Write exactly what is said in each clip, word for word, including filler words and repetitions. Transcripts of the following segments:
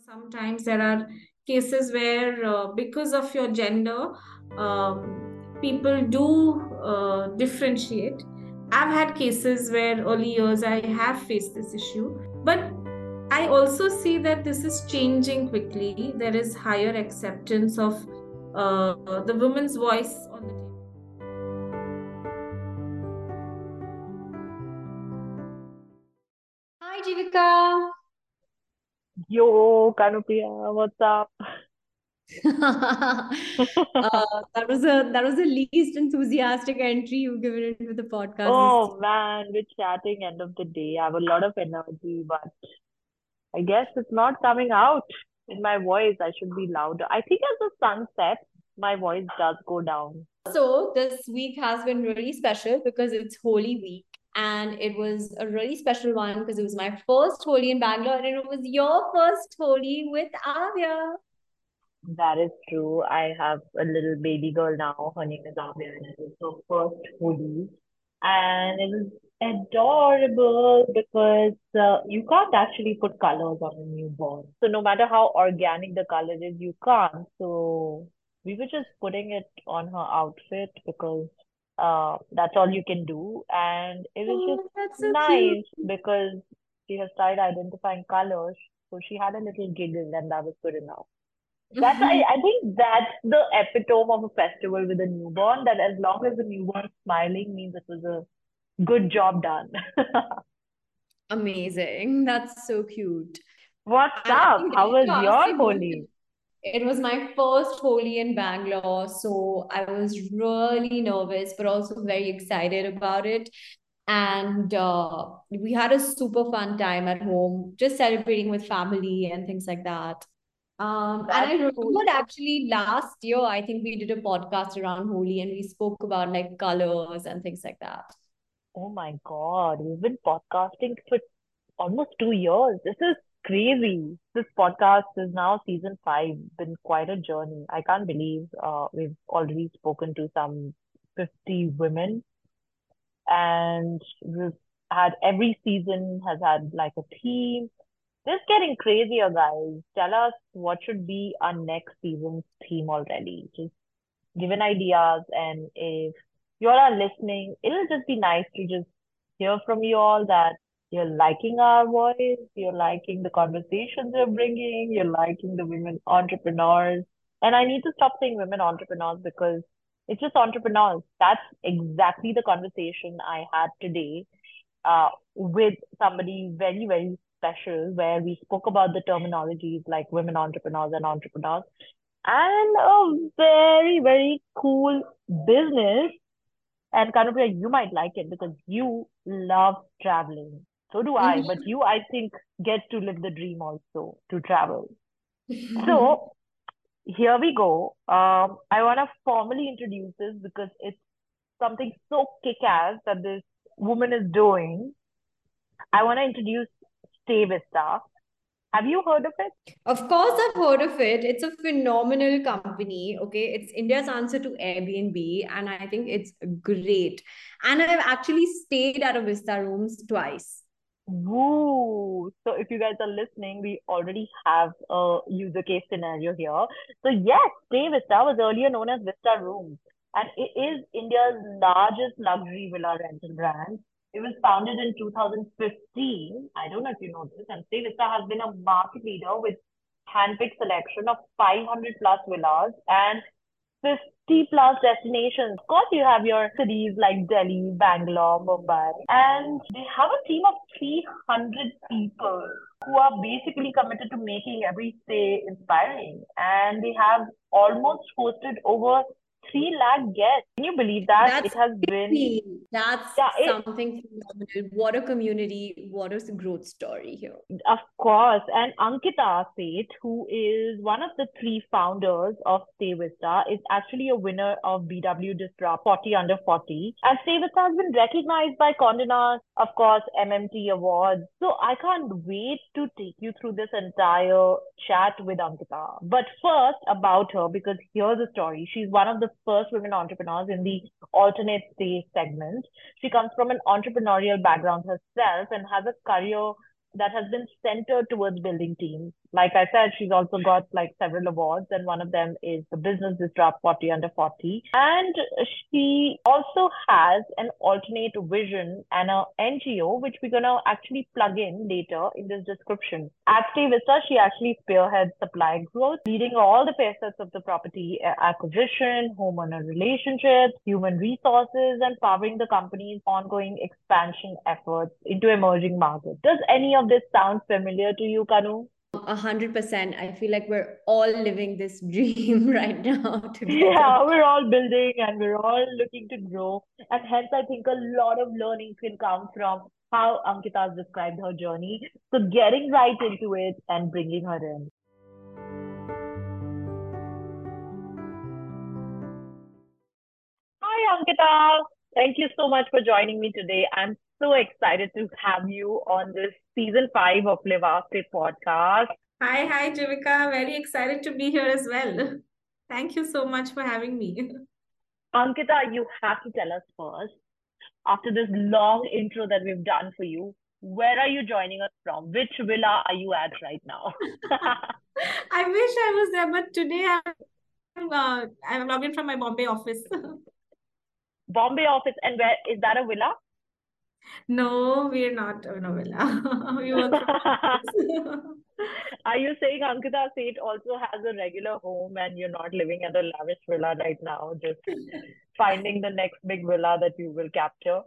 Sometimes there are cases where, uh, because of your gender, um, people do uh, differentiate. I've had cases where early years I have faced this issue, but I also see that this is changing quickly. There is higher acceptance of uh, the woman's voice on the table. Hi, Jivika. Yo, Kanupriya, what's up? uh, that was a that was the least enthusiastic entry you've given into the podcast. This Oh man, we're chatting end of the day. I have a lot of energy, but I guess it's not coming out in my voice. I should be louder. I think as the sun sets, my voice does go down. so this week has been really special because it's Holy Week, and it was a really special one because it was my first Holi in Bangalore, and it was your first Holi with Avya. That is true. I have a little baby girl now. Her name is Abhay, and it was her first Holi. And it was adorable because uh, you can't actually put colors on a newborn. So no matter how organic the color is, you can't. So we were just putting it on her outfit because uh, that's all you can do. And it was just Oh, that's so cute. nice because she has started identifying colors. So she had a little giggle, and that was good enough. That's I, I think that's the epitome of a festival with a newborn, that as long as the newborn is smiling means it was a good job done. Amazing. That's so cute. What's And I up? think How that was to ask your you more. Holi? It was my first Holi in Bangalore, so I was really nervous, but also very excited about it. And uh, we had a super fun time at home, just celebrating with family and things like that. Um, and I That's cool. remembered actually last year, I think we did a podcast around Holi and we spoke about like colors and things like that. Oh my God, we've been podcasting for almost two years. This is crazy. This podcast is now season five. Been quite a journey. I can't believe uh, we've already spoken to some fifty women, and we've had every season has had like a theme. This getting crazier, guys. Tell us what should be our next season's theme already. Just given ideas, and if you all are listening, it'll just be nice to just hear from you all that you're liking our voice, you're liking the conversations we're bringing, you're liking the women entrepreneurs. And I need to stop saying women entrepreneurs because it's just entrepreneurs. That's exactly the conversation I had today uh, with somebody very, very special, where we spoke about the terminologies like women entrepreneurs and entrepreneurs, and a very, very cool business. And Kanupriya, you might like it because you love traveling. So do I, but you, I think, get to live the dream also to travel. So here we go. Um, I want to formally introduce this because it's something so kick-ass that this woman is doing. I want to introduce Stay Vista. Have you heard of it? Of course, I've heard of it. It's a phenomenal company. Okay. It's India's answer to Airbnb. And I think it's great. And I've actually stayed at a Vista Rooms twice. Woo! So if you guys are listening, we already have a user case scenario here. So yes, Stay Vista was earlier known as Vista Rooms, and it is India's largest luxury villa rental brand. It was founded in two thousand fifteen. I don't know if you know this, and Stay Vista has been a market leader with handpicked selection of five hundred plus villas and fifty plus destinations. Of course, you have your cities like Delhi, Bangalore, Mumbai, and they have a team of three hundred people who are basically committed to making every stay inspiring. And they have almost hosted over three lakh guests. Can you believe that? That's It has been, crazy. That's yeah, it, something phenomenal. What a community. What a growth story here. of course, and Ankita Seth, who is one of the three founders of Stay Vista, is actually a winner of B W Disrupt forty under forty. And Stay Vista has been recognized by Condé Nast, of course, M M T Awards. So I can't wait to take you through this entire chat with Ankita. But first, about her, because here's the story. She's one of the first women entrepreneurs in the alternate stay segment. She comes from an entrepreneurial background herself and has a career that has been centered towards building teams, Like I said, she's also got like several awards, and one of them is the Business Disrupt forty under forty. And she also has an alternate vision and a N G O, which we're gonna actually plug in later in this description. At Stay Vista, she actually spearheads supply growth, leading all the facets of the property acquisition, homeowner relationships, human resources, and powering the company's ongoing expansion efforts into emerging markets. Does any of this sound familiar to you, Kanu? A hundred percent. I feel like we're all living this dream right now together. Yeah, we're all building and we're all looking to grow. And hence, I think a lot of learning can come from how Ankita has described her journey. So, getting right into it and bringing her in. Hi, Ankita. Thank you so much for joining me today. I'm so excited to have you on this season five of Live After podcast. Hi, hi, Jivika. Very excited to be here as well. Thank you so much for having me. Ankita, you have to tell us first, after this long intro that we've done for you, where are you joining us from? Which villa are you at right now? I wish I was there, but today I'm uh, I'm logged in from my Bombay office. Bombay office, and where is that a villa? No, we're not in a villa. We work from office. Are you saying Ankita Seth also has a regular home and you're not living at a lavish villa right now, just finding the next big villa that you will capture?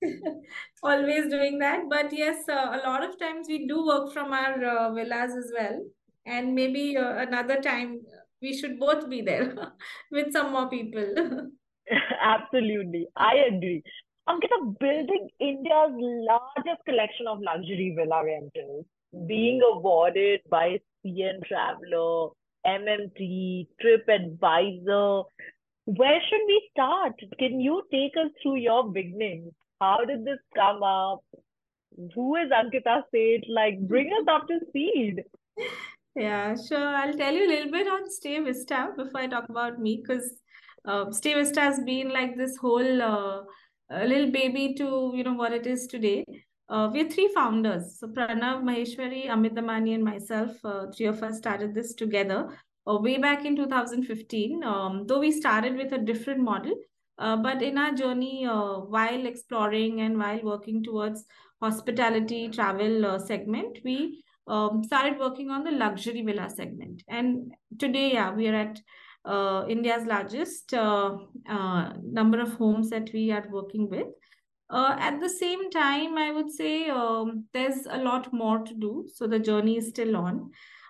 Always doing that. But yes, uh, a lot of times we do work from our uh, villas as well. And maybe uh, another time we should both be there with some more people. Absolutely. I agree. Ankita, building India's largest collection of luxury villa rentals, being awarded by C N Traveler, M M T, TripAdvisor. Where should we start? Can you take us through your beginnings? How did this come up? Who is Ankita Seth? Like, bring us up to speed. Yeah, sure. I'll tell you a little bit on Stay Vista before I talk about me, because uh, Stay Vista has been like this whole uh, uh, little baby to you know what it is today. Uh, we're three founders. So Pranav, Maheshwari, Amit Damani, and myself, uh, three of us started this together uh, way back in two thousand fifteen. Um, though we started with a different model, uh, but in our journey, uh, while exploring and while working towards hospitality travel uh, segment, we um, started working on the luxury villa segment. And today, yeah, we are at uh, India's largest uh, uh, number of homes that we are working with. Uh, at the same time, I would say um, there's a lot more to do. So the journey is still on.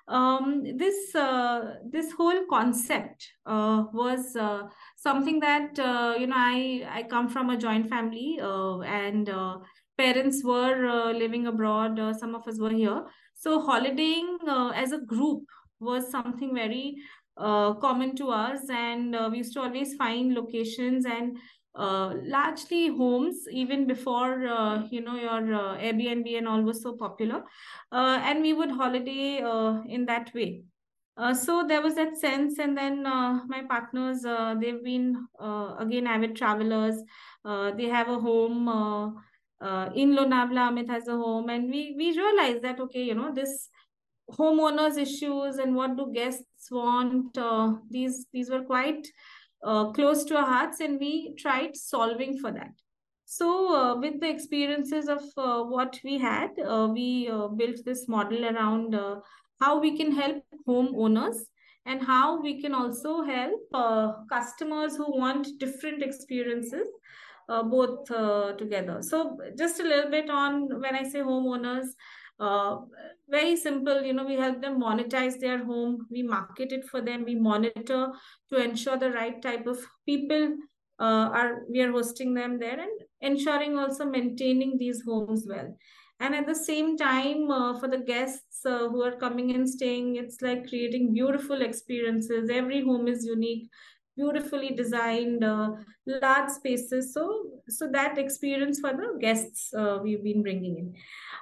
Um, this uh, this whole concept uh, was uh, something that uh, you know I I come from a joint family uh, and uh, parents were uh, living abroad. Uh, some of us were here, so holidaying uh, as a group was something very uh, common to us, and uh, we used to always find locations and uh, largely homes even before uh, you know your uh, Airbnb and all was so popular, uh, and we would holiday uh, in that way. Uh, so there was that sense, and then uh, my partners, uh, they've been uh, again avid travelers. Uh, they have a home uh, uh, in Lonavala. Amit has a home, and we we realized that okay, you know this homeowners issues and what do guests want. Uh, these these were quite uh, close to our hearts, and we tried solving for that. So, uh, with the experiences of uh, what we had, uh, we uh, built this model around uh, how we can help homeowners and how we can also help uh, customers who want different experiences, uh, both uh, together. So, just a little bit on when I say homeowners, uh, very simple, you know, we help them monetize their home, we market it for them, we monitor to ensure the right type of people uh, are we are hosting them there, and ensuring also maintaining these homes well. And at the same time, uh, for the guests uh, who are coming and staying, it's like creating beautiful experiences. Every home is unique, beautifully designed, uh, large spaces. So, so that experience for the guests uh, we've been bringing in.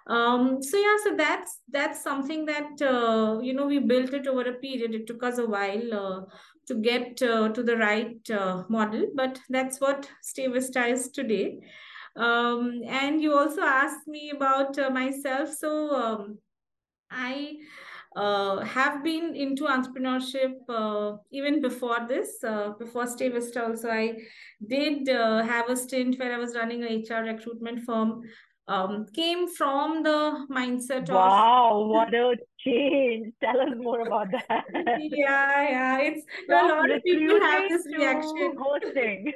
Um, so yeah, so that's that's something that uh, you know we built it over a period. It took us a while uh, to get uh, to the right uh, model, but that's what Stay Vista is today. Um, and you also asked me about uh, myself. So um, I uh, have been into entrepreneurship uh, even before this. Uh, before Stay Vista, also I did uh, have a stint where I was running a H R recruitment firm. Um, came from the mindset of Wow, what a change. Tell us more about that. yeah, yeah. It's you know, a From lot of people have recruiting this to reaction. hosting.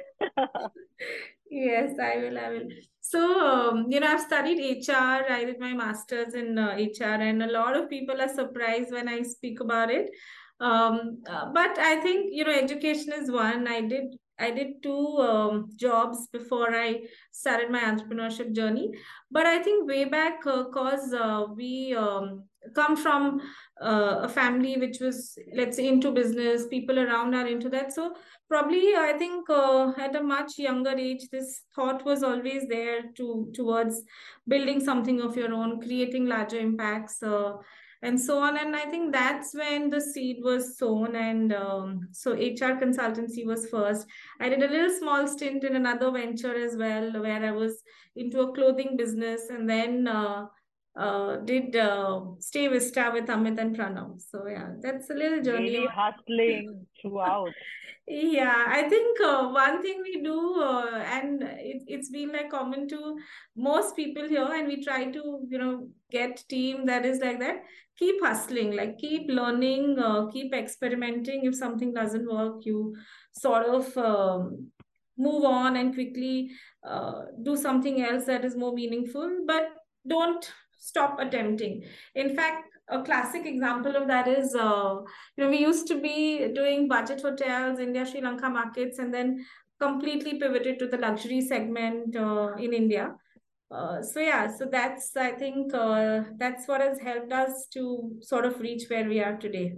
Yes, I will. I will. So, um, you know, I've studied H R. I did my master's in uh, H R, and a lot of people are surprised when I speak about it. Um, uh, but I think, you know, education is one. I did I did two um, jobs before I started my entrepreneurship journey. But I think way back, because uh, we um, come from uh, a family which was, let's say, into business. People around are into that. So probably, I think uh, at a much younger age, this thought was always there to towards building something of your own, creating larger impacts, uh, and so on. And I think that's when the seed was sown. And um, so H R consultancy was first. I did a little small stint in another venture as well, where I was into a clothing business, and then uh, uh, did uh, Stay Vista with Amit and Pranav. So yeah, that's a little journey. Really hustling throughout. Yeah, I think uh, one thing we do, uh, and it, it's been like common to most people here, and we try to, you know, get team that is like that. Keep hustling, like keep learning, uh, keep experimenting. If something doesn't work, you sort of um, move on and quickly uh, do something else that is more meaningful, but don't stop attempting. In fact, a classic example of that is uh, you know, we used to be doing budget hotels, India, Sri Lanka markets, and then completely pivoted to the luxury segment uh, in India. Uh, so yeah, so that's I think uh, that's what has helped us to sort of reach where we are today.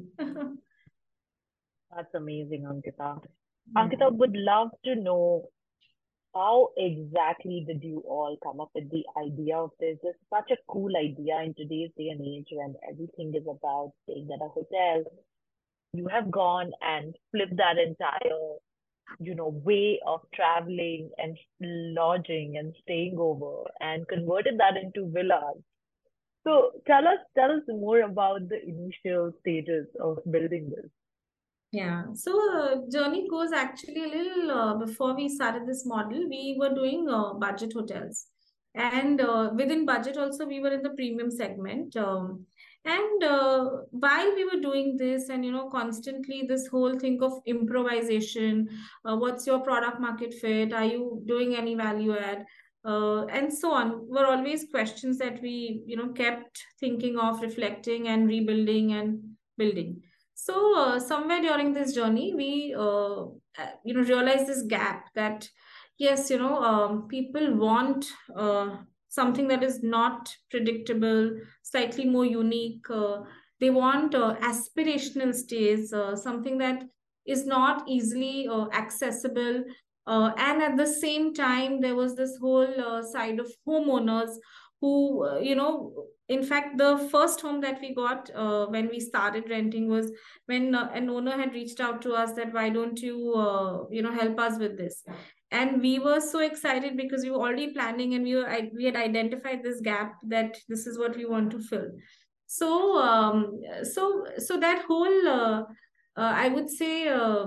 That's amazing, Ankita. Yeah. Ankita, would love to know how exactly did you all come up with the idea of this? It's such a cool idea in today's day and age when everything is about staying at a hotel. You have gone and flipped that entire, you know, way of traveling and lodging and staying over and converted that into villas. So tell us, tell us more about the initial stages of building this. Yeah, so uh, journey goes actually a little uh, before we started this model, we were doing uh, budget hotels. And uh, within budget also, we were in the premium segment. Um, and uh, while we were doing this, and you know, constantly this whole thing of improvisation, uh, what's your product market fit? Are you doing any value add? Uh, and so on, were always questions that we, you know, kept thinking of, reflecting and rebuilding and building. So uh, somewhere during this journey, we uh, uh, you know realized this gap that yes, you know, um, people want uh, something that is not predictable, slightly more unique. Uh, they want uh, aspirational stays, uh, something that is not easily uh, accessible. Uh, and at the same time, there was this whole uh, side of homeowners who, uh, you know, in fact, the first home that we got uh, when we started renting was when uh, an owner had reached out to us that why don't you uh, you know help us with this, and we were so excited because we were already planning, and we were I, we had identified this gap that this is what we want to fill. So um, so so that whole uh, uh, I would say uh,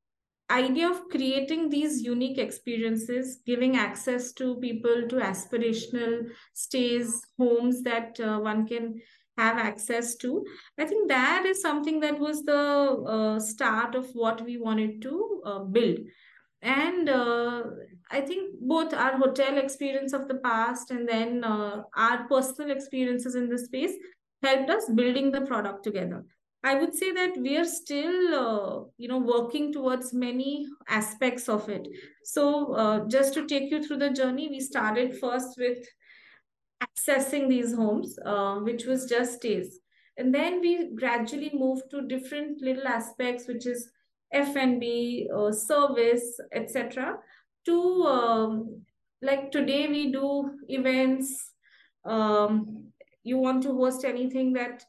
idea of creating these unique experiences, giving access to people to aspirational stays, homes that uh, one can have access to. I think that is something that was the uh, start of what we wanted to uh, build. And uh, I think both our hotel experience of the past and then uh, our personal experiences in this space helped us building the product together. I would say that we are still, uh, you know, working towards many aspects of it. So, uh, just to take you through the journey, we started first with accessing these homes, uh, which was just stays. And then we gradually moved to different little aspects, which is F and B, uh, service, et cetera. To um, like today we do events. Um, you want to host anything that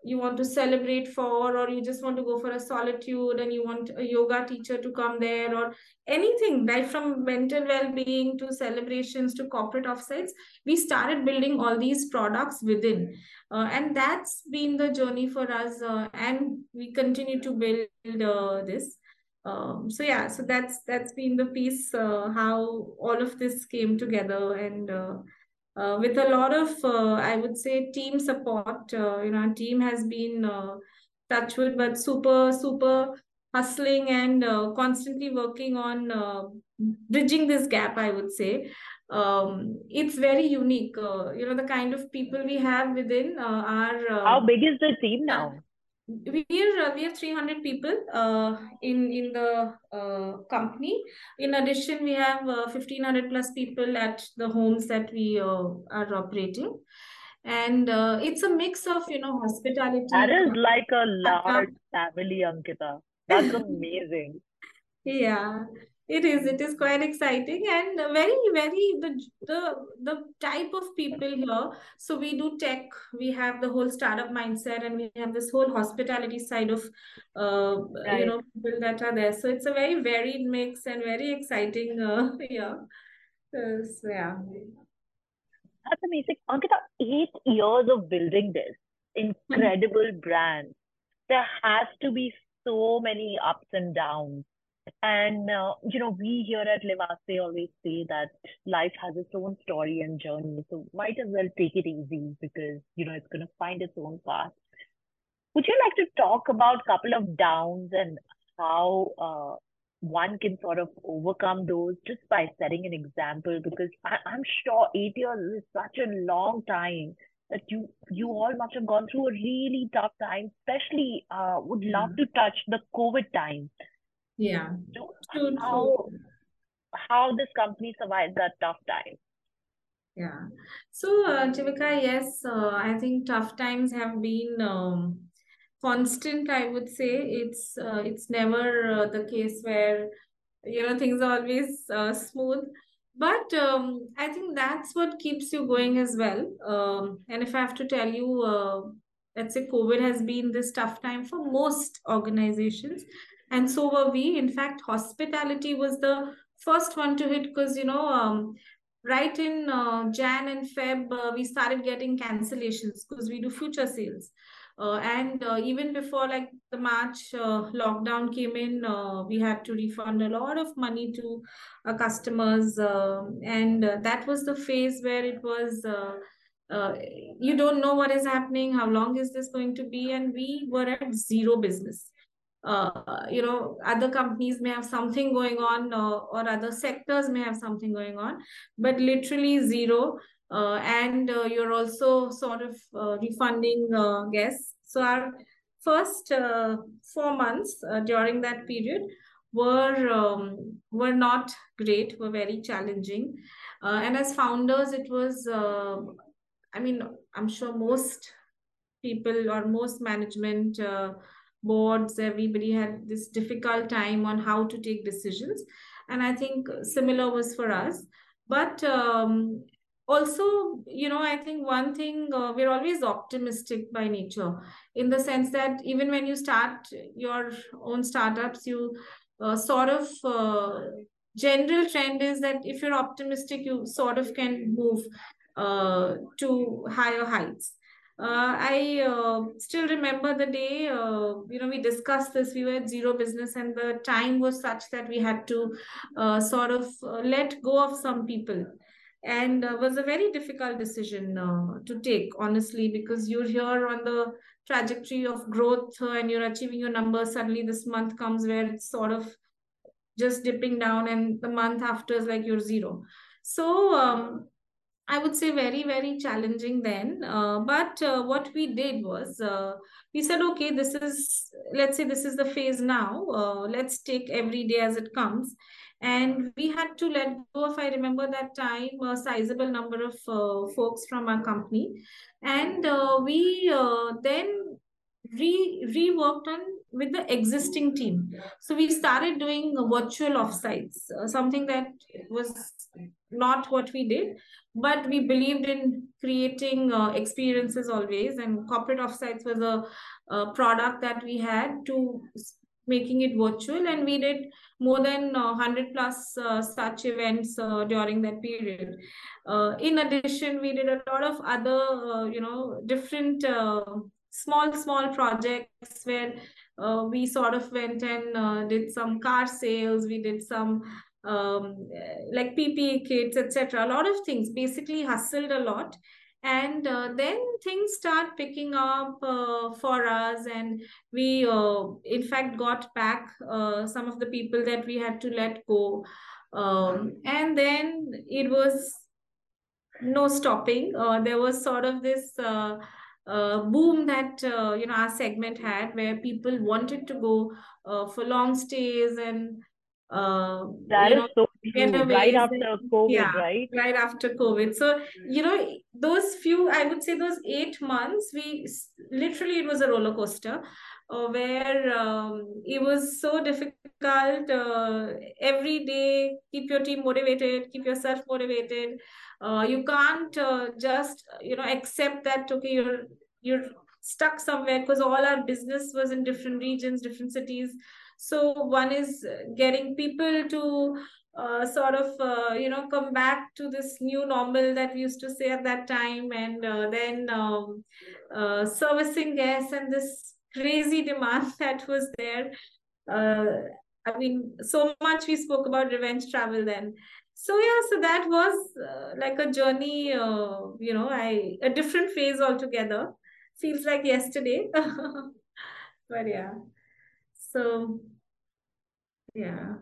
you want to celebrate for, or you just want to go for a solitude and you want a yoga teacher to come there, or anything, right from mental well-being to celebrations to corporate offsites, we started building all these products within. Uh, and that's been the journey for us, uh, and we continue to build uh, this. Um, so yeah, so that's that's been the piece, uh, how all of this came together, and uh, uh, with a lot of, uh, I would say, team support. Uh, you know, our team has been uh, touchwood, but super, super hustling and uh, constantly working on uh, bridging this gap, I would say. Um, it's very unique. Uh, you know, the kind of people we have within uh, our How um, big is the team now? we're uh, we have three hundred people uh, in in the uh, company. In addition, we have uh, fifteen hundred plus people at the homes that we uh, are operating, and uh, it's a mix of, you know, That hospitality, is like a large startup. family, Ankita. That's amazing. Yeah, it is. It is quite exciting and very, very the the the type of people here. So we do tech. We have the whole startup mindset, and we have this whole hospitality side of, uh, you Right. know, people that are there. So it's a very varied mix and very exciting. Uh, yeah. Uh, so yeah. That's amazing. Ankita, eight years of building this incredible brand. There has to be so many ups and downs. And, uh, you know, we here at Livaste always say that life has its own story and journey. So might as well take it easy because, you know, it's going to find its own path. Would you like to talk about a couple of downs and how uh, one can sort of overcome those just by setting an example? Because I, I'm sure eight years is such a long time that you you all must have gone through a really tough time. Especially, uh, would love Yeah. to touch the COVID time. Yeah. So True, true. how how this company survived that tough time? Yeah. So, uh, Jivika, yes, uh, I think tough times have been um, constant, I would say. It's uh, it's never uh, the case where, you know, things are always uh, smooth. But um, I think that's what keeps you going as well. Um, and if I have to tell you, uh, let's say COVID has been this tough time for most organizations, and so were we. In fact, hospitality was the first one to hit because, you know, um, right in uh, Jan and Feb, uh, we started getting cancellations because we do future sales. Uh, and uh, even before like the March uh, lockdown came in, uh, we had to refund a lot of money to our customers. Uh, and uh, that was the phase where it was, uh, uh, you don't know what is happening, how long is this going to be? And we were at zero business. Uh, you know, other companies may have something going on, uh, or other sectors may have something going on, but literally zero. Uh, and uh, you're also sort of uh, refunding uh, guests. So our first uh, four months uh, during that period were um, were not great, were very challenging. Uh, and as founders, it was, uh, I mean, I'm sure most people or most management uh, boards, everybody had this difficult time on how to take decisions. And I think similar was for us. But um, also, you know, I think one thing, uh, we're always optimistic by nature, in the sense that even when you start your own startups, you uh, sort of, uh, general trend is that if you're optimistic, you sort of can move uh, to higher heights. uh, I uh, still remember the day, uh, you know, we discussed this. We were at zero business, and the time was such that we had to uh, sort of uh, let go of some people. And uh, was a very difficult decision uh, to take, honestly, because you're here on the trajectory of growth, uh, and you're achieving your numbers. Suddenly, this month comes where it's sort of just dipping down, and the month after is like you're zero. So, um, I would say very, very challenging then. Uh, but uh, what we did was, uh, we said, okay, this is, let's say this is the phase now. Uh, let's take every day as it comes. And we had to let go of, I remember that time, a sizable number of uh, folks from our company. And uh, we uh, then re reworked on with the existing team. So we started doing virtual offsites, uh, something that was not what we did, but we believed in creating uh, experiences always, and corporate offsites was a, a product that we had to s- making it virtual, and we did more than uh, one hundred plus uh, such events uh, during that period. Uh, in addition, we did a lot of other, uh, you know, different uh, small, small projects where uh, we sort of went and uh, did some car sales. We did some um, like P P E kits, et cetera. A lot of things. Basically, hustled a lot, and uh, then things start picking up uh, for us, and we, uh, in fact, got back uh, some of the people that we had to let go, um, and then it was no stopping. Uh, there was sort of this uh, uh, boom that uh, you know our segment had, where people wanted to go uh, for long stays and uh, That you is know so true. Right getaways. after Yeah, COVID, right? right after COVID. So you know those few, I would say those eight months, we s- literally it was a roller coaster. Uh, where um, it was so difficult. Uh, every day, keep your team motivated, keep yourself motivated. Uh, you can't uh, just you know accept that okay, you're you're stuck somewhere, because all our business was in different regions, different cities. So one is uh, getting people to uh, sort of uh, you know come back to this new normal that we used to say at that time, and uh, then um, uh, servicing guests and this crazy demand that was there. uh, I mean, so much we spoke about revenge travel then. So yeah, so that was uh, like a journey. Uh, you know, I a different phase altogether. Feels like yesterday, but yeah. So yeah.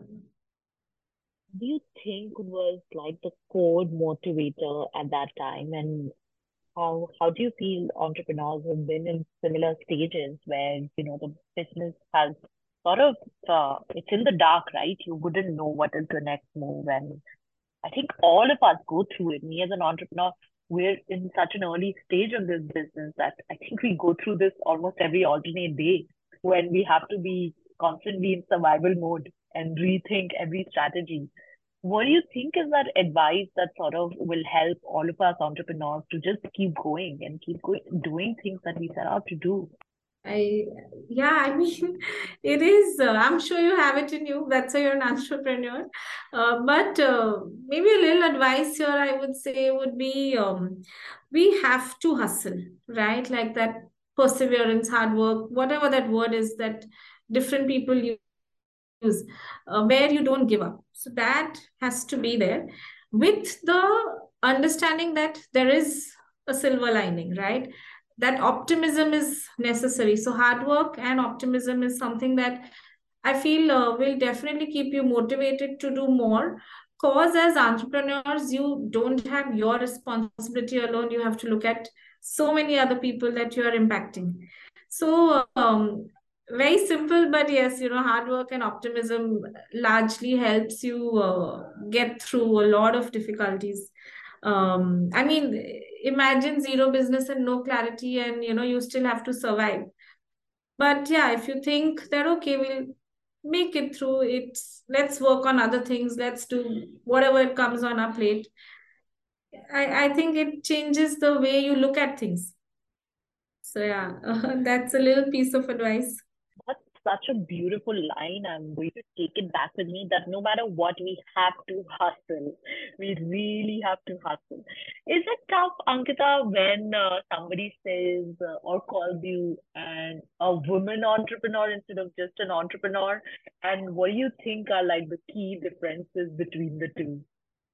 Do you think was like the core motivator at that time? And how how do you feel entrepreneurs have been in similar stages where, you know, the business has sort of uh, it's in the dark, right? You wouldn't know what is the next move. And I think all of us go through it. Me as an entrepreneur, we're in such an early stage of this business that I think we go through this almost every alternate day when we have to be constantly in survival mode and rethink every strategy. What do you think is that advice that sort of will help all of us entrepreneurs to just keep going and keep going, doing things that we set out to do? I, yeah, I mean, it is. Uh, I'm sure you have it in you. That's why you're an entrepreneur. Uh, but uh, maybe a little advice here, I would say, would be um, we have to hustle, right? Like that perseverance, hard work, whatever that word is that different people use, uh, where you don't give up. So that has to be there, with the understanding that there is a silver lining, right? That optimism is necessary. So hard work and optimism is something that I feel uh, will definitely keep you motivated to do more. Cause as entrepreneurs, you don't have your responsibility alone. You have to look at so many other people that you are impacting. So um, very simple, but yes, you know, hard work and optimism largely helps you uh, get through a lot of difficulties. Um, I mean, imagine zero business and no clarity, and you know, you still have to survive. But yeah, if you think that okay, we'll make it through it, let's work on other things, let's do whatever it comes on our plate. I, I think it changes the way you look at things. So yeah, that's a little piece of advice. That's such a beautiful line. I'm going to take it back with me that no matter what, we have to hustle. We really have to hustle. Is it tough, Ankita, when uh, somebody says uh, or calls you an a woman entrepreneur instead of just an entrepreneur? And what do you think are like the key differences between the two?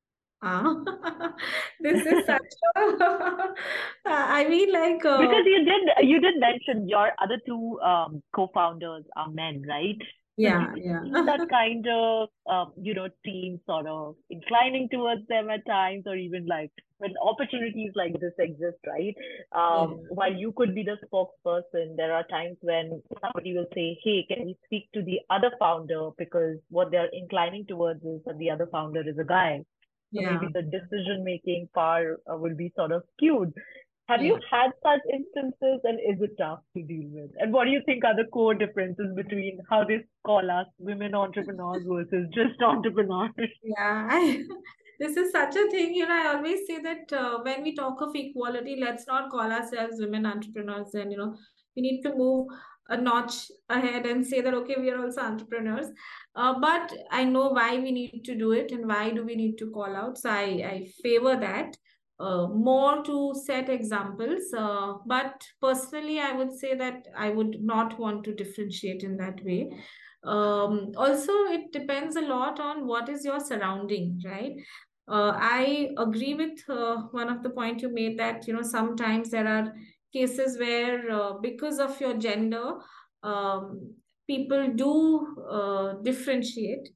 Ah, this is such a, I mean, like, uh, Because you did you did mention your other two um, co-founders are men, right? So do yeah, you yeah. see that kind of um, you know team sort of inclining towards them at times, or even like when opportunities like this exist, right? Yeah, Um, while you could be the spokesperson, there are times when somebody will say, "Hey, can we speak to the other founder?" Because what they're inclining towards is that the other founder is a guy. So yeah, maybe the decision making power uh, will be sort of skewed. Have you yeah. had such instances and is it tough to deal with? And what do you think are the core differences between how they call us women entrepreneurs versus just entrepreneurs? Yeah, I, this is such a thing. You know, I always say that uh, when we talk of equality, let's not call ourselves women entrepreneurs. And, you know, we need to move a notch ahead and say that, okay, we are also entrepreneurs. Uh, but I know why we need to do it and why do we need to call out. So I, I favor that uh, more to set examples. Uh, but personally, I would say that I would not want to differentiate in that way. Um, also, it depends a lot on what is your surrounding, right? Uh, I agree with uh, one of the point you made that, you know, sometimes there are cases where uh, because of your gender, um, people do uh, differentiate,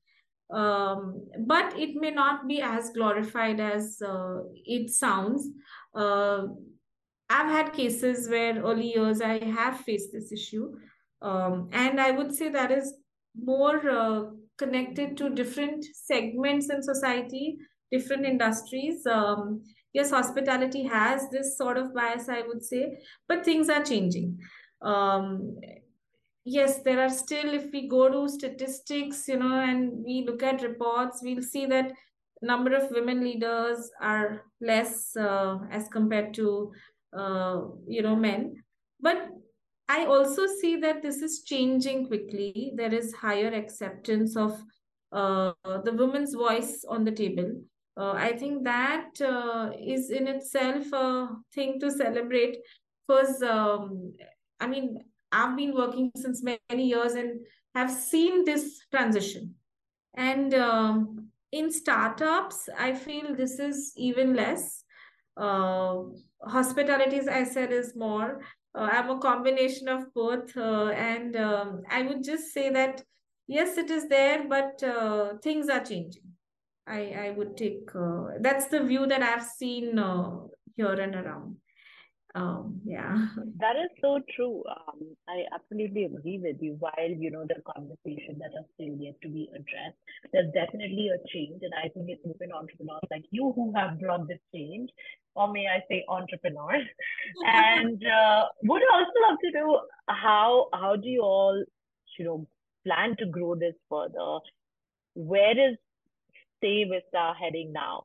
um, but it may not be as glorified as uh, it sounds. Uh, I've had cases where early years I have faced this issue. Um, and I would say that is more uh, connected to different segments in society, different industries. Um, yes, hospitality has this sort of bias, I would say, but things are changing. Um, yes, there are still, if we go to statistics, you know, and we look at reports, we'll see that number of women leaders are less uh, as compared to, uh, you know, men. But I also see that this is changing quickly. There is higher acceptance of uh, the woman's voice on the table. Uh, I think that uh, is in itself a thing to celebrate because, um, I mean, I've been working since many years and have seen this transition. And um, in startups, I feel this is even less. Uh, Hospitality, as I said, is more. Uh, I'm a combination of both. Uh, and um, I would just say that, yes, it is there, but uh, things are changing. I, I would take, uh, that's the view that I've seen uh, here and around. Um, yeah. That is so true. Um, I absolutely agree with you. While, you know, the conversation that are still yet to be addressed, there's definitely a change. And I think it's women entrepreneurs like you who have brought this change, or may I say entrepreneurs. And uh, would also love to know how how do you all, you know, plan to grow this further? Where is Stay Vista heading now?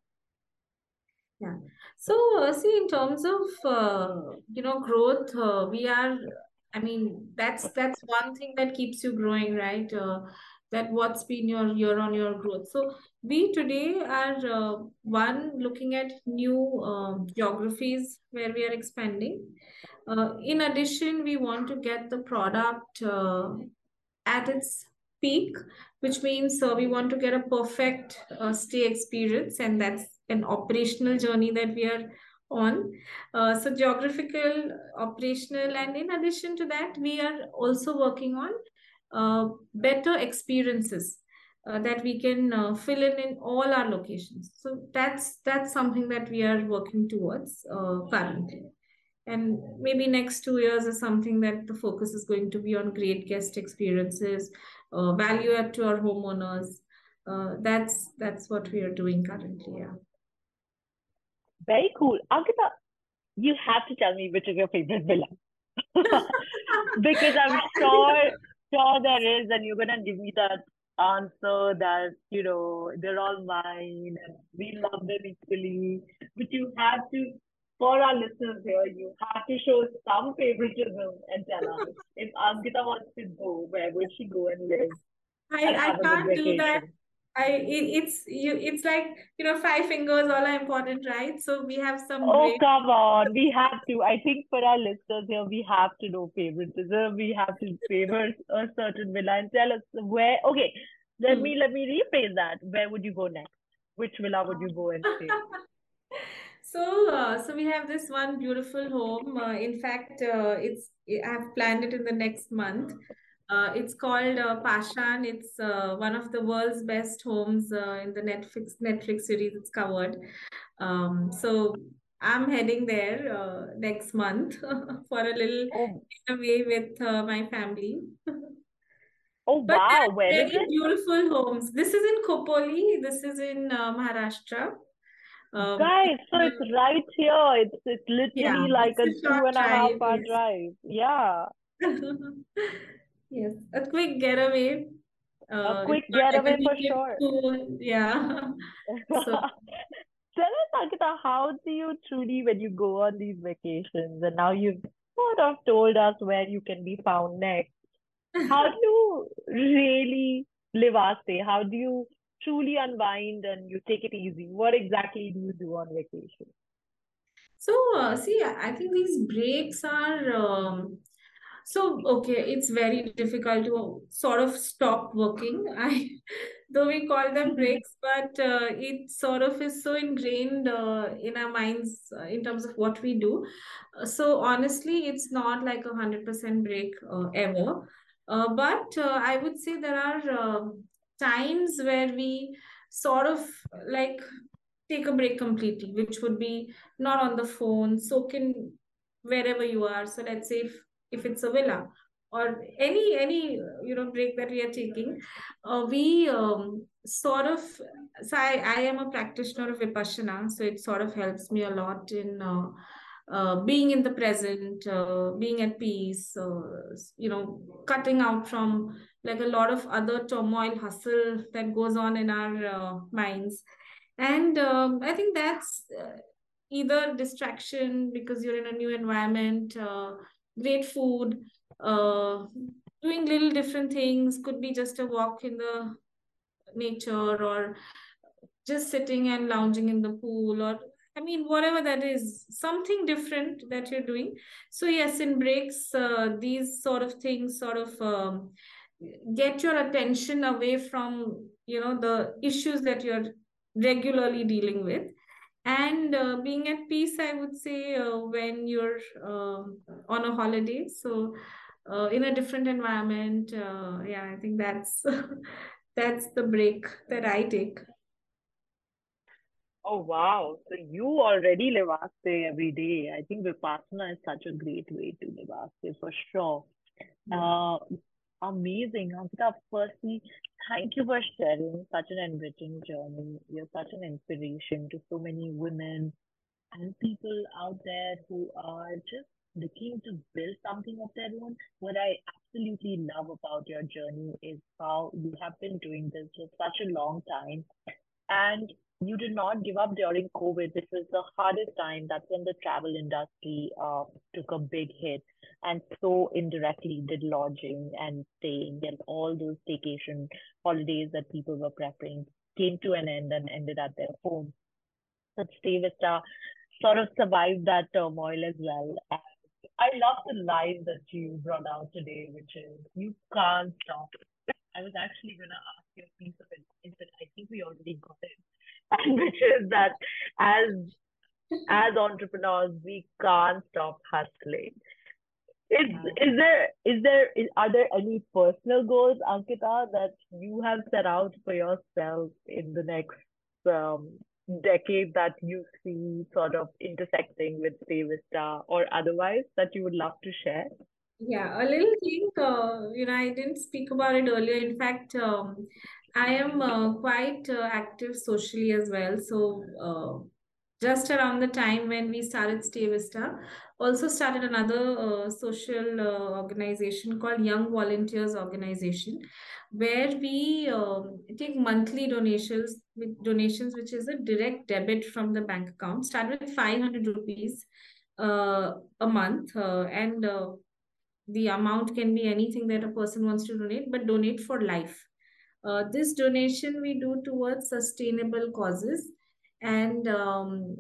Yeah. So, uh, see, in terms of uh, you know growth, uh, we are. I mean, that's that's one thing that keeps you growing, right? Uh, that what's been your year-on-year growth. So, we today are uh, one looking at new um geographies where we are expanding. Uh, in addition, we want to get the product uh, at its peak, which means uh, we want to get a perfect uh, stay experience, and that's an operational journey that we are on. Uh, so, geographical, operational, and in addition to that, we are also working on uh, better experiences. Uh, that we can uh, fill in in all our locations. So that's that's something that we are working towards uh, currently. And maybe next two years is something that the focus is going to be on great guest experiences, uh, value add to our homeowners. Uh, that's that's what we are doing currently. Yeah. Very cool. Ankita, you have to tell me which is your favorite villa. Because I'm sure sure there is, and you're gonna give me that answer that, you know, they're all mine and we love them equally. But you have to, for our listeners here, you have to show some favoritism and tell us if Ankita wants to go, where would she go and live I and I have a good can't do that. vacation? I it, it's you. It's like, you know, five fingers all are important, right? So we have some Oh, great. come on. We have to. I think for our listeners here, we have to know favoritism. We have to favor a certain villa and tell us where. Okay, let Hmm. me let me rephrase that. Where would you go next? Which villa would you go and stay? So, uh, so we have this one beautiful home. Uh, in fact, uh, it's I've planned it in the next month. Uh, it's called uh, Pashan. It's uh, one of the world's best homes uh, in the Netflix Netflix series. It's covered. Um, so I'm heading there uh, next month for a little Oh, getaway with uh, my family. oh But wow. Where they're is very it? beautiful homes. This is in Khopoli. This is in uh, Maharashtra. Um, Guys, it's, so it's uh, right here. It's it's yeah, literally like it's a a two short and a half drive. hour Yes. drive. Yeah. Yes, a quick getaway. A Uh, it's quick not like a getaway for weekend sure. tour. Yeah. So, Tell us, Ankita, how do you truly, when you go on these vacations, and now you've sort of told us where you can be found next, how do you really live Aste? How do you truly unwind and you take it easy? What exactly do you do on vacation? so uh, see, I I think these breaks are um, so okay. It's very difficult to sort of stop working. I though we call them breaks, but uh, it sort of is so ingrained uh, in our minds uh, in terms of what we do. Uh, so honestly, it's not like a hundred percent break uh, ever. Uh, but uh, I would say there are uh, times where we sort of like take a break completely, which would be not on the phone, soak in wherever you are. So let's say if, if it's a villa or any any you know break that we are taking, uh, we um, sort of so I, I am a practitioner of Vipassana, so it sort of helps me a lot in uh, uh, being in the present, uh, being at peace, uh, you know, cutting out from like a lot of other turmoil, hustle that goes on in our uh, minds. And um, I think that's uh, either distraction because you're in a new environment, uh, great food, uh, doing little different things, could be just a walk in the nature or just sitting and lounging in the pool, or I mean whatever that is, something different that you're doing. So yes, in breaks, uh, these sort of things sort of um, get your attention away from you know the issues that you're regularly dealing with, and uh, being at peace, I would say, uh, when you're um on a holiday, so uh, in a different environment, uh, yeah, I think that's that's the break that I take. Oh wow. So you already live Aste every day. I think Vipassana is such a great way to live Aste for sure. Yeah. Uh, Amazing. Ankita, firstly, thank you for sharing such an enriching journey. You're such an inspiration to so many women and people out there who are just looking to build something of their own. What I absolutely love about your journey is how you have been doing this for such a long time, and you did not give up during COVID, which was the hardest time. That's when the travel industry uh, took a big hit. And so indirectly did lodging and staying and all those staycation holidays that people were preferring came to an end and ended at their home. But Stay Vista sort of survived that turmoil as well. And I love the line that you brought out today, which is you can't stop. I was actually going to ask you a piece of advice, but I think we already got it. And which is that as as entrepreneurs, we can't stop hustling. Is Yeah. is there is there is, are there any personal goals, Ankita, that you have set out for yourself in the next um, decade that you see sort of intersecting with Stay Vista or otherwise that you would love to share? Yeah, a little thing, uh, you know, I didn't speak about it earlier. In fact, um, I am uh, quite uh, active socially as well. So, uh, just around the time when we started Stay Vista, also started another uh, social uh, organization called Young Volunteers Organization, where we um, take monthly donations, with donations, which is a direct debit from the bank account. Start with five hundred rupees uh, a month, uh, and uh, the amount can be anything that a person wants to donate, but donate for life. Uh, this donation we do towards sustainable causes. And um,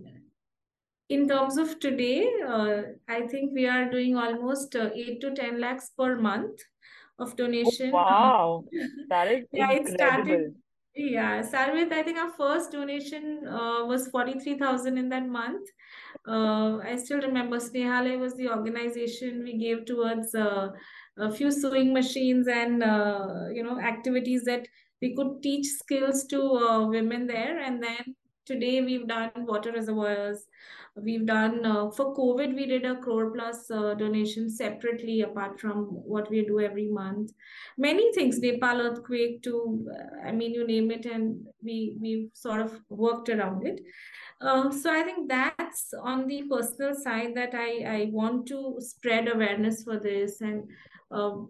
in terms of today, uh, I think we are doing almost uh, eight to ten lakhs per month of Oh, donation. Um, wow, that is yeah, it started. incredible. Yeah, started with, I think our first donation uh, was forty-three thousand in that month. Uh, I still remember Snehalaya was the organization we gave towards uh, a few sewing machines and uh, you know activities that we could teach skills to uh, women there. And then today we've done water reservoirs. We've done uh, for COVID we did a crore plus uh, donation separately apart from what we do every month. Many things, Nepal earthquake too. uh, I mean you name it, and we we sort of worked around it. Uh, so I think that's on the personal side that I, I want to spread awareness for this, and um,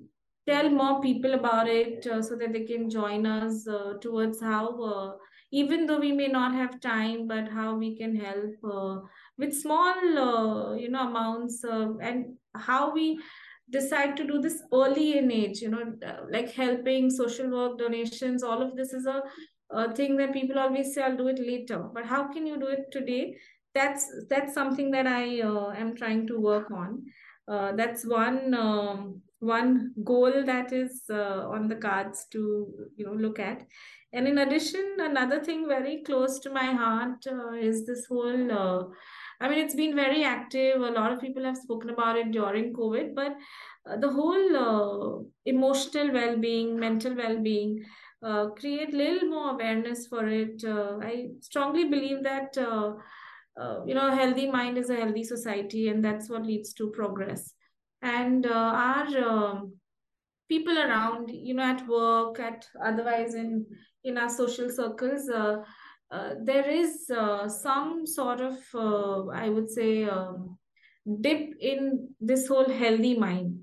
tell more people about it uh, so that they can join us uh, towards how, uh, even though we may not have time, but how we can help uh, with small, uh, you know, amounts, uh, and how we decide to do this early in age, you know, uh, like helping, social work, donations, all of this is a, a thing that people always say, I'll do it later. But how can you do it today? That's that's something that I uh, am trying to work on. Uh, that's one um, one goal that is uh, on the cards to you know look at. And in addition, another thing very close to my heart uh, is this whole. Uh, I mean, it's been very active. A lot of people have spoken about it during COVID, but uh, the whole uh, emotional well-being, mental well-being, uh, create little more awareness for it. Uh, I strongly believe that. Uh, uh, you know, a healthy mind is a healthy society, and that's what leads to progress. And uh, our um, people around, you know, at work, at otherwise in in our social circles, uh, uh, there is uh, some sort of, uh, I would say, um, dip in this whole healthy mind,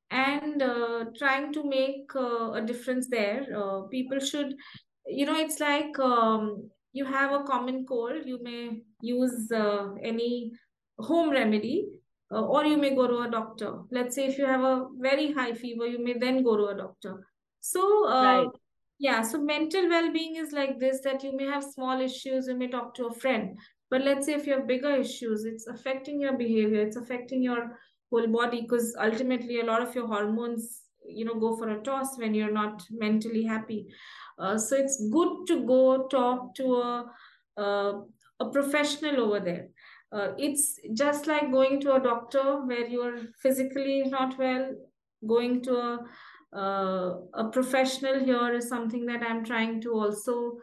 and uh, trying to make uh, a difference there. Uh, people should, you know, it's like um, you have a common cold, you may use uh, any home remedy, uh, or you may go to a doctor. Let's say if you have a very high fever, you may then go to a doctor. So, uh, Right. yeah, so mental well being is like this, that you may have small issues, you may talk to a friend. But let's say if you have bigger issues, it's affecting your behavior, it's affecting your whole body, because ultimately a lot of your hormones you know go for a toss when you're not mentally happy. Uh, so it's good to go talk to a uh, a professional over there. Uh, it's just like going to a doctor where you're physically not well. Going to a uh, a professional here is something that I'm trying to also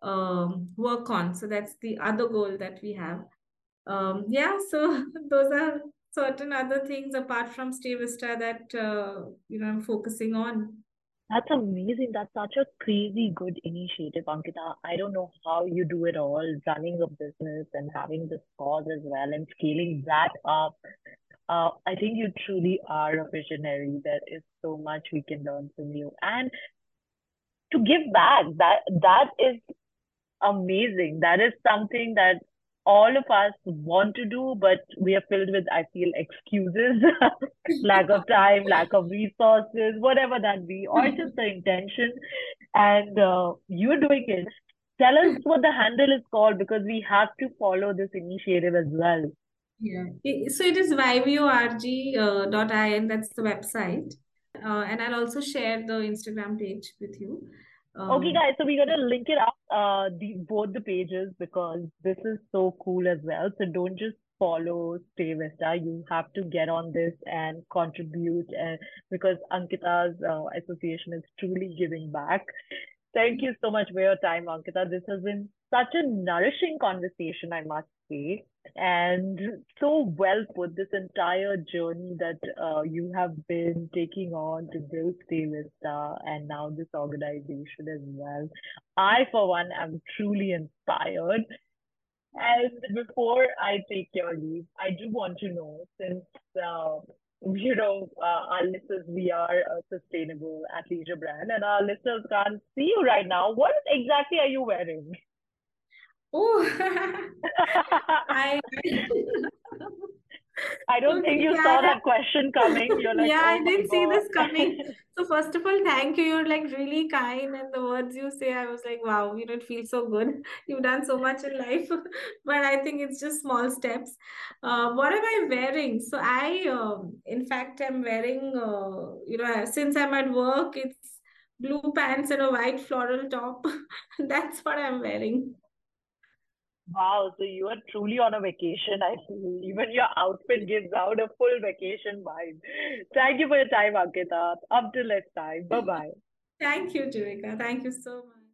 um, work on. So that's the other goal that we have. Um, yeah, so those are certain other things apart from Stay Vista that uh, you know I'm focusing on. That's amazing. That's such a crazy good initiative, Ankita. I don't know how you do it all, running a business and having this cause as well and scaling that up. Uh, I think you truly are a visionary. There is so much we can learn from you. And to give back, that that is amazing. That is something that all of us want to do, but we are filled with, I feel, excuses, lack of time, lack of resources, whatever that be, or just the intention. And uh, you're doing it. Tell us what the handle is called because we have to follow this initiative as well. Yeah. I- So it is vivorg uh, dot in. That's the website. Uh, and I'll also share the Instagram page with you. Okay, Um, guys, so we're gonna link it up, uh, the both the pages because this is so cool as well. So don't just follow Stay Vista. You have to get on this and contribute, and because Ankita's uh, association is truly giving back. Thank you so much for your time, Ankita. This has been such a nourishing conversation, I must say, and so well put. This entire journey that uh, you have been taking on to build Stay Vista and now this organization as well. I, for one, am truly inspired. And before I take your leave, I do want to know, since uh, you know uh, our listeners, we are a sustainable athleisure brand, and our listeners can't see you right now. What exactly are you wearing? oh, I I don't think okay, you I saw have. that question coming. You're like, Yeah, oh I my didn't see God. this coming. So first of all, thank you. You're like really kind, and the words you say, I was like, wow, you know, it feels so good. You've done so much in life, but I think it's just small steps. Uh, what am I wearing? So I, um, in fact, am wearing, uh, you know, since I'm at work, it's blue pants and a white floral top. That's what I'm wearing. Wow, so you are truly on a vacation. I feel even your outfit gives out a full vacation vibe. Thank you for your time, Ankita. Up till next time. Bye bye. Thank you, Jivika. Thank you so much.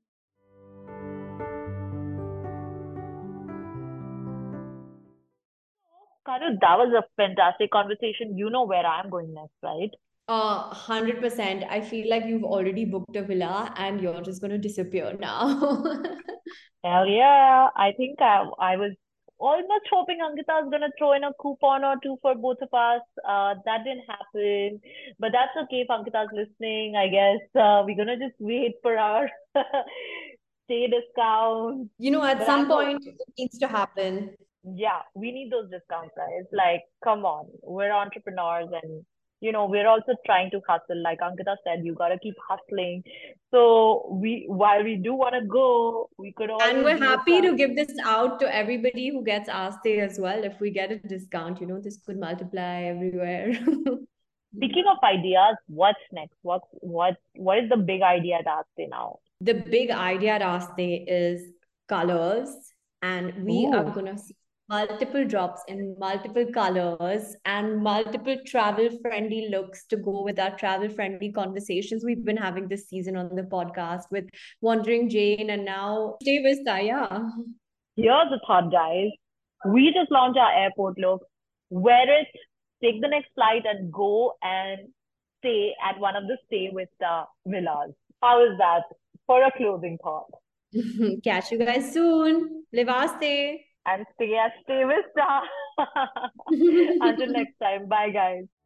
Kanu, that was a fantastic conversation. You know where I'm going next, right? Uh, one hundred percent. I feel like you've already booked a villa and you're just going to disappear now. Hell yeah. I think I, I was almost hoping Ankita is gonna throw in a coupon or two for both of us. Uh, that didn't happen, but that's okay if Ankita's listening. I guess uh, we're gonna just wait for our stay discount. You know, at But some I'm hope, point, it needs to happen. yeah, we need those discounts, guys. Like, come on, we're entrepreneurs and you know we're also trying to hustle. Like Ankita said, you gotta keep hustling. So we, while we do wanna go, we could And always we're use happy some. to give this out to everybody who gets our stay as well. If we get a discount, you know, this could multiply everywhere. Speaking of ideas, what's next? What's what what is the big idea at Aste now? The big idea at our stay is colors, and we are Ooh, going to see multiple drops in multiple colors and multiple travel friendly looks to go with our travel friendly conversations we've been having this season on the podcast with Wandering Jane and now Stay Vista. Yeah. here's the thought, guys. We just launched our airport look. Wear it, take the next flight, and go and stay at one of the stay with the villas. How is that for a closing thought? Catch you guys soon. Live our stay. And stay at Stay Vista. Until next time. Bye, guys.